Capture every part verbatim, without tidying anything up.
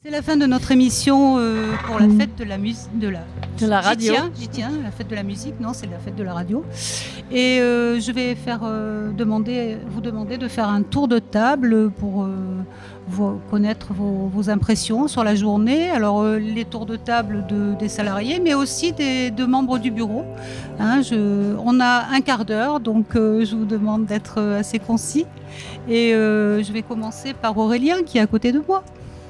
C'est la fin de notre émission euh, pour la fête de la musique, de la, de la radio. J'y tiens, j'y tiens, la fête de la musique, non, c'est la fête de la radio. Et euh, je vais faire euh, demander, vous demander de faire un tour de table pour euh, vous, connaître vos, vos impressions sur la journée. Alors euh, les tours de table de, des salariés, mais aussi des, de membres du bureau. Hein, je, on a un quart d'heure, donc euh, je vous demande d'être assez concis. Et euh, je vais commencer par Aurélien qui est à côté de moi.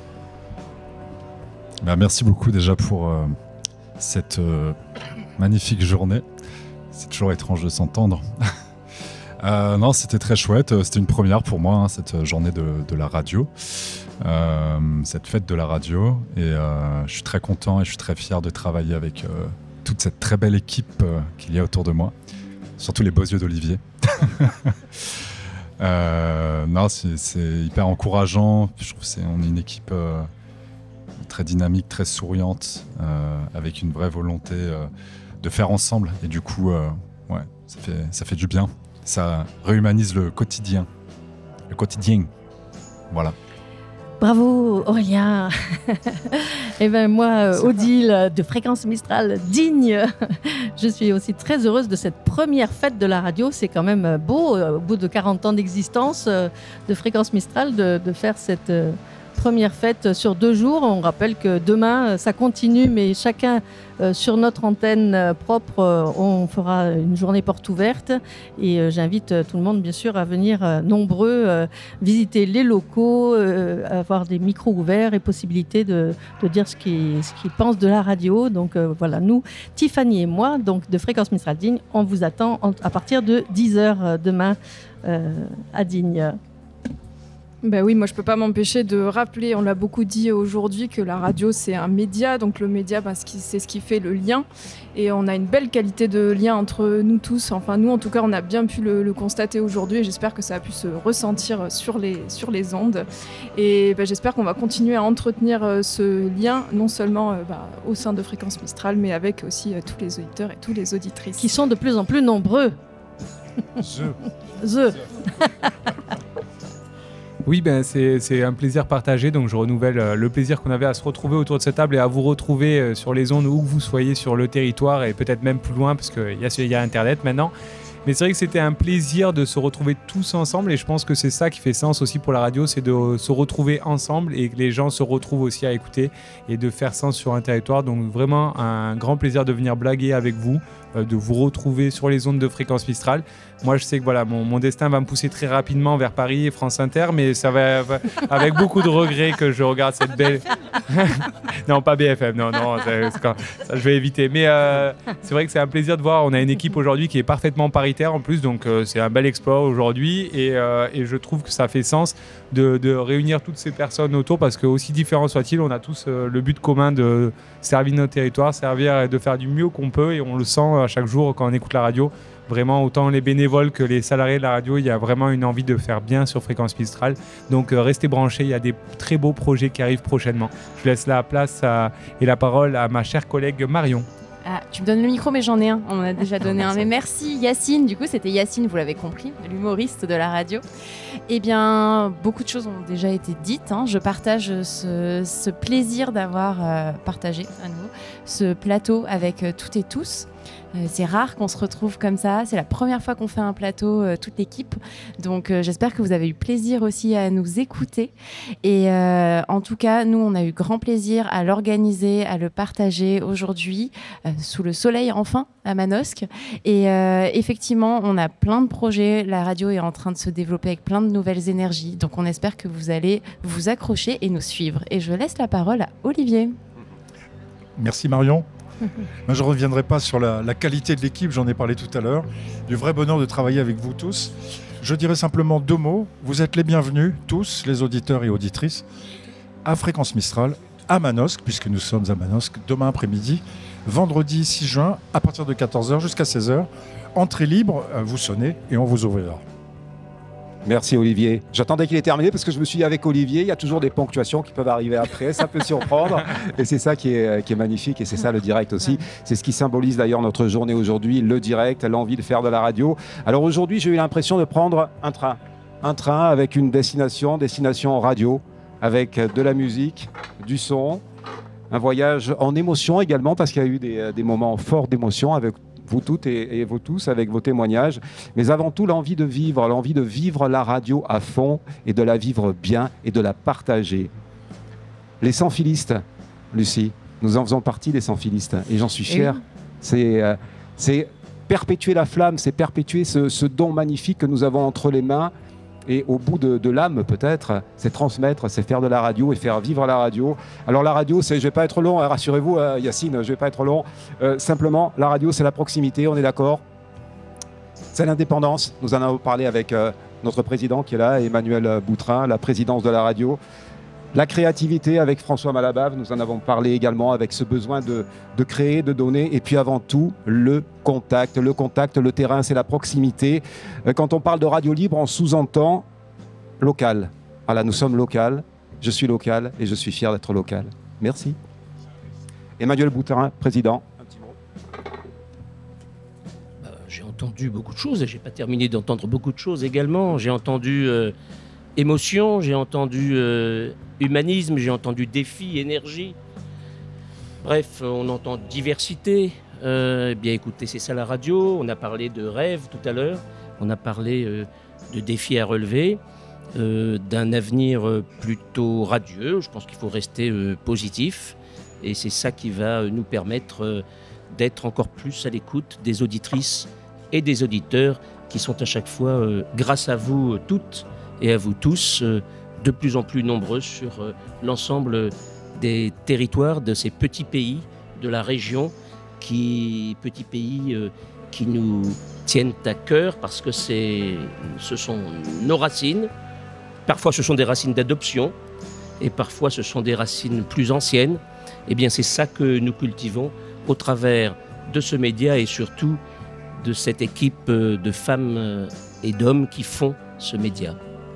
Ben, merci beaucoup déjà pour euh, cette euh, magnifique journée. C'est toujours étrange de s'entendre. euh, non, c'était très chouette. C'était une première pour moi, hein, cette journée de, de la radio, euh, cette fête de la radio. Et euh, je suis très content et je suis très fier de travailler avec euh, toute cette très belle équipe euh, qu'il y a autour de moi. Surtout les beaux yeux d'Olivier. euh, non, c'est, c'est hyper encourageant. Je trouve qu'on est une équipe... Euh, très dynamique, très souriante, euh, avec une vraie volonté euh, de faire ensemble. Et du coup, euh, ouais, ça fait, ça fait du bien. Ça réhumanise le quotidien. Le quotidien. Voilà. Bravo Aurélien. Et ben moi, Odile de Fréquence Mistral digne. Je suis aussi très heureuse de cette première fête de la radio. C'est quand même beau, au bout de quarante ans d'existence de Fréquence Mistral, de, de faire cette... première fête sur deux jours. On rappelle que demain, ça continue, mais chacun euh, sur notre antenne euh, propre, euh, on fera une journée porte ouverte. Et euh, j'invite euh, tout le monde, bien sûr, à venir euh, nombreux euh, visiter les locaux, euh, avoir des micros ouverts et possibilité de, de dire ce qu'ils, ce qu'ils pensent de la radio. Donc euh, voilà, nous, Tiffany et moi, donc de Fréquence Mistral Digne, on vous attend en, à partir de dix heures demain euh, à Digne. Ben oui, moi je peux pas m'empêcher de rappeler, on l'a beaucoup dit aujourd'hui, que la radio c'est un média, donc le média ben, c'est ce qui fait le lien, et on a une belle qualité de lien entre nous tous, enfin nous en tout cas on a bien pu le, le constater aujourd'hui, et j'espère que ça a pu se ressentir sur les, sur les ondes, et ben, j'espère qu'on va continuer à entretenir ce lien, non seulement ben, au sein de Fréquence Mistral, mais avec aussi tous les auditeurs et toutes les auditrices. Qui sont de plus en plus nombreux. Je. Je. Oui, ben c'est, c'est un plaisir partagé, donc je renouvelle euh, le plaisir qu'on avait à se retrouver autour de cette table et à vous retrouver euh, sur les ondes où que vous soyez sur le territoire et peut-être même plus loin parce qu'il y a, y a Internet maintenant. Mais c'est vrai que c'était un plaisir de se retrouver tous ensemble et je pense que c'est ça qui fait sens aussi pour la radio, c'est de se retrouver ensemble et que les gens se retrouvent aussi à écouter et de faire sens sur un territoire. Donc vraiment un grand plaisir de venir blaguer avec vous, euh, de vous retrouver sur les ondes de Fréquence Mistral. Moi, je sais que voilà, mon, mon destin va me pousser très rapidement vers Paris et France Inter, mais ça va, va avec beaucoup de regrets que je regarde cette belle... non, pas B F M, non, non, ça, ça je vais éviter. Mais euh, c'est vrai que c'est un plaisir de voir, on a une équipe aujourd'hui qui est parfaitement paritaire en plus, donc euh, c'est un bel exploit aujourd'hui et, euh, et je trouve que ça fait sens de, de réunir toutes ces personnes autour parce que aussi différents soient-ils, on a tous euh, le but commun de servir notre territoire, servir et de faire du mieux qu'on peut et on le sent à chaque jour quand on écoute la radio. Vraiment, autant les bénévoles que les salariés de la radio, il y a vraiment une envie de faire bien sur Fréquence Mistral. Donc, euh, restez branchés, il y a des très beaux projets qui arrivent prochainement. Je laisse la place à, et la parole à ma chère collègue Marion. Ah, tu me donnes le micro, mais j'en ai un. On en a déjà donné un. Mais merci Yacine. Du coup, c'était Yacine, vous l'avez compris, l'humoriste de la radio. Eh bien, beaucoup de choses ont déjà été dites. Hein. Je partage ce, ce plaisir d'avoir euh, partagé à nous ce plateau avec euh, toutes et tous. Euh, c'est rare qu'on se retrouve comme ça. C'est la première fois qu'on fait un plateau, euh, toute l'équipe. Donc, euh, j'espère que vous avez eu plaisir aussi à nous écouter. Et euh, en tout cas, nous, on a eu grand plaisir à l'organiser, à le partager aujourd'hui, euh, sous le soleil, enfin, à Manosque. Et euh, effectivement, on a plein de projets. La radio est en train de se développer avec plein de nouvelles énergies. Donc, on espère que vous allez vous accrocher et nous suivre. Et je laisse la parole à Olivier. Merci Marion. Moi, je ne reviendrai pas sur la, la qualité de l'équipe, j'en ai parlé tout à l'heure, du vrai bonheur de travailler avec vous tous. Je dirais simplement deux mots. Vous êtes les bienvenus, tous, les auditeurs et auditrices, à Fréquence Mistral, à Manosque, puisque nous sommes à Manosque, demain après-midi, vendredi six juin, à partir de quatorze heures jusqu'à seize heures. Entrée libre, vous sonnez et on vous ouvrira. Merci Olivier. J'attendais qu'il ait terminé parce que je me suis dit avec Olivier, il y a toujours des ponctuations qui peuvent arriver après, ça peut surprendre et c'est ça qui est, qui est magnifique et c'est ça le direct aussi. C'est ce qui symbolise d'ailleurs notre journée aujourd'hui, le direct, l'envie de faire de la radio. Alors aujourd'hui, j'ai eu l'impression de prendre un train, un train avec une destination, destination radio. avec de la musique, du son, un voyage en émotion également, parce qu'il y a eu des, des moments forts d'émotion avec vous toutes et, et vous tous, avec vos témoignages. Mais avant tout, l'envie de vivre, l'envie de vivre la radio à fond et de la vivre bien et de la partager. Les sans-filistes, Lucie, nous en faisons partie, les sans-filistes, et j'en suis fier. Oui. C'est, euh, c'est perpétuer la flamme, c'est perpétuer ce, ce don magnifique que nous avons entre les mains. Et au bout de, de l'âme, peut-être, c'est transmettre, c'est faire de la radio et faire vivre la radio. Alors la radio, c'est, je ne vais pas être long, hein, rassurez-vous, euh, Yacine, je ne vais pas être long. Euh, simplement, la radio, c'est la proximité, on est d'accord. C'est l'indépendance. Nous en avons parlé avec euh, notre président qui est là, Emmanuel Boutrin, la présidence de la radio. La créativité avec François Malabave, nous en avons parlé également, avec ce besoin de, de créer, de donner. Et puis avant tout, le contact. Le contact, le terrain, c'est la proximité. Quand on parle de radio libre, on sous-entend local. Voilà, nous sommes local, je suis local et je suis fier d'être local. Merci. Emmanuel Boutrin, président. Un petit mot. Euh, j'ai entendu beaucoup de choses et je n'ai pas terminé d'entendre beaucoup de choses également. J'ai entendu euh, émotion, j'ai entendu euh, humanisme, j'ai entendu défi, énergie. Bref, on entend diversité. Euh, eh bien écoutez, c'est ça la radio. On a parlé de rêve tout à l'heure. On a parlé euh, de défis à relever, euh, d'un avenir euh, plutôt radieux. Je pense qu'il faut rester euh, positif. Et c'est ça qui va euh, nous permettre euh, d'être encore plus à l'écoute des auditrices et des auditeurs qui sont à chaque fois, euh, grâce à vous toutes et à vous tous, euh, de plus en plus nombreux sur euh, l'ensemble des territoires de ces petits pays de la région, qui, petits pays euh, qui nous tiennent à cœur parce que c'est, ce sont nos racines. Parfois ce sont des racines d'adoption et parfois ce sont des racines plus anciennes. Eh bien c'est ça que nous cultivons au travers de ce média et surtout de cette équipe de femmes et d'hommes qui font ce média.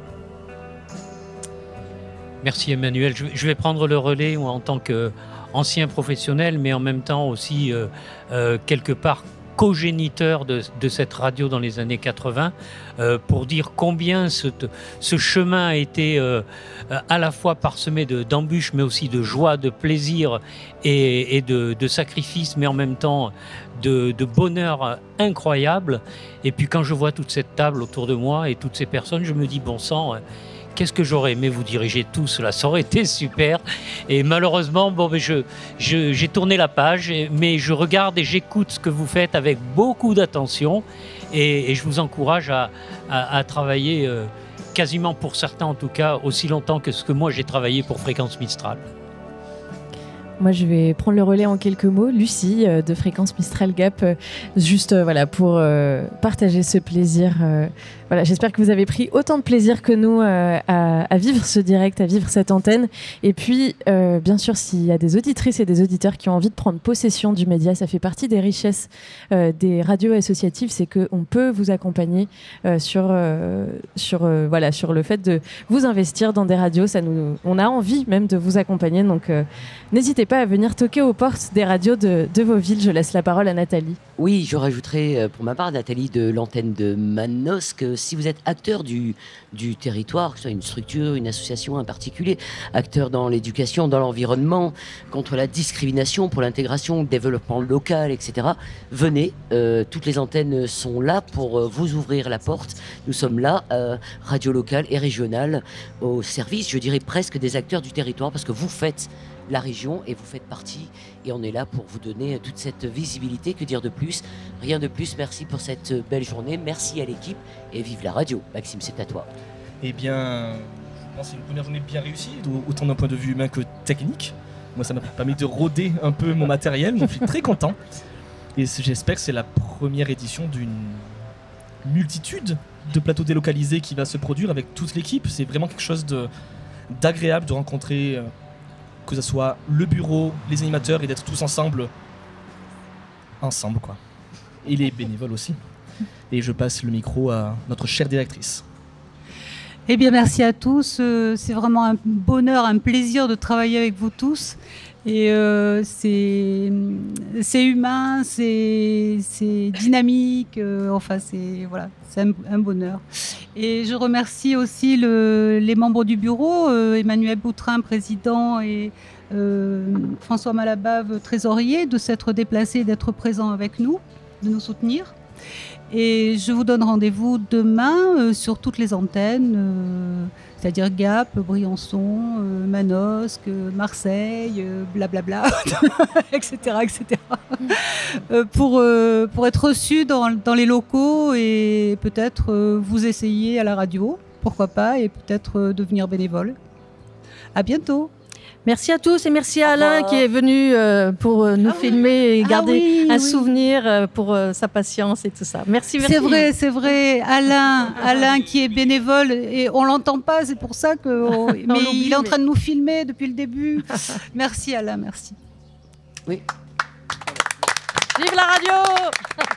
Merci Emmanuel. Je vais prendre le relais en tant qu'ancien professionnel, mais en même temps aussi euh, euh, quelque part cogéniteur de, de cette radio dans les années quatre-vingts, euh, pour dire combien ce, ce chemin a été euh, à la fois parsemé de, d'embûches, mais aussi de joie, de plaisir et, et de, de sacrifices, mais en même temps de, de bonheur incroyable. Et puis quand je vois toute cette table autour de moi et toutes ces personnes, je me dis bon sang, qu'est-ce que j'aurais aimé vous diriger tous là, ça aurait été super. Et malheureusement, bon, mais je, je, j'ai tourné la page, mais je regarde et j'écoute ce que vous faites avec beaucoup d'attention. Et, et je vous encourage à, à, à travailler, euh, quasiment pour certains en tout cas, aussi longtemps que ce que moi j'ai travaillé pour Fréquence Mistral. Moi, je vais prendre le relais en quelques mots. Lucie, euh, de Fréquence Mistral Gap, euh, juste euh, voilà, pour euh, partager ce plaisir. Euh, voilà, j'espère que vous avez pris autant de plaisir que nous euh, à, à vivre ce direct, à vivre cette antenne. Et puis, euh, bien sûr, s'il y a des auditrices et des auditeurs qui ont envie de prendre possession du média, ça fait partie des richesses euh, des radios associatives, c'est qu'on peut vous accompagner euh, sur, euh, sur, euh, voilà, sur le fait de vous investir dans des radios. Ça nous, on a envie même de vous accompagner, donc euh, n'hésitez pas à venir toquer aux portes des radios de, de vos villes. Je laisse la parole à Nathalie. Oui, je rajouterai pour ma part, Nathalie de l'antenne de Manos, que si vous êtes acteur du, du territoire, que ce soit une structure, une association, un particulier, acteur dans l'éducation, dans l'environnement, contre la discrimination, pour l'intégration, le développement local, et cetera, venez, euh, toutes les antennes sont là pour euh, vous ouvrir la porte. Nous sommes là, euh, radio locale et régionale, au service, je dirais presque des acteurs du territoire, parce que vous faites la région et vous faites partie et on est là pour vous donner toute cette visibilité. Que dire de plus? Rien de plus. Merci pour cette belle journée, merci à l'équipe et vive la radio. Maxime, c'est à toi. Eh bien, je pense que c'est une première journée bien réussie, autant d'un point de vue humain que technique. Moi, ça m'a permis de rôder un peu mon matériel, donc je suis très content et j'espère que c'est la première édition d'une multitude de plateaux délocalisés qui va se produire avec toute l'équipe. C'est vraiment quelque chose de, d'agréable de rencontrer, que ce soit le bureau, les animateurs, et d'être tous ensemble, ensemble quoi. Et les bénévoles aussi. Et je passe le micro à notre chère directrice. Eh bien, merci à tous. Euh, c'est vraiment un bonheur, un plaisir de travailler avec vous tous. Et euh, c'est, c'est humain, c'est, c'est dynamique. Euh, enfin, c'est, voilà, c'est un, un bonheur. Et je remercie aussi le, les membres du bureau, euh, Emmanuel Boutrin, président, et euh, François Malabave, trésorier, de s'être déplacés et d'être présents avec nous, de nous soutenir. Et je vous donne rendez-vous demain euh, sur toutes les antennes, euh, c'est-à-dire Gap, Briançon, euh, Manosque, Marseille, euh, blablabla, et cetera, et cetera. Euh, pour, euh, pour être reçu dans, dans les locaux et peut-être euh, vous essayer à la radio, pourquoi pas, et peut-être euh, devenir bénévole. À bientôt. Merci à tous et merci à Alain qui est venu euh, pour euh, nous ah filmer oui. et garder ah oui, un oui. souvenir euh, pour euh, sa patience et tout ça. Merci, merci. C'est vrai, c'est vrai. Alain, Alain qui est bénévole et on l'entend pas, c'est pour ça que. On... mais il est en train de nous filmer depuis le début. Merci Alain, merci. Oui. Vive la radio!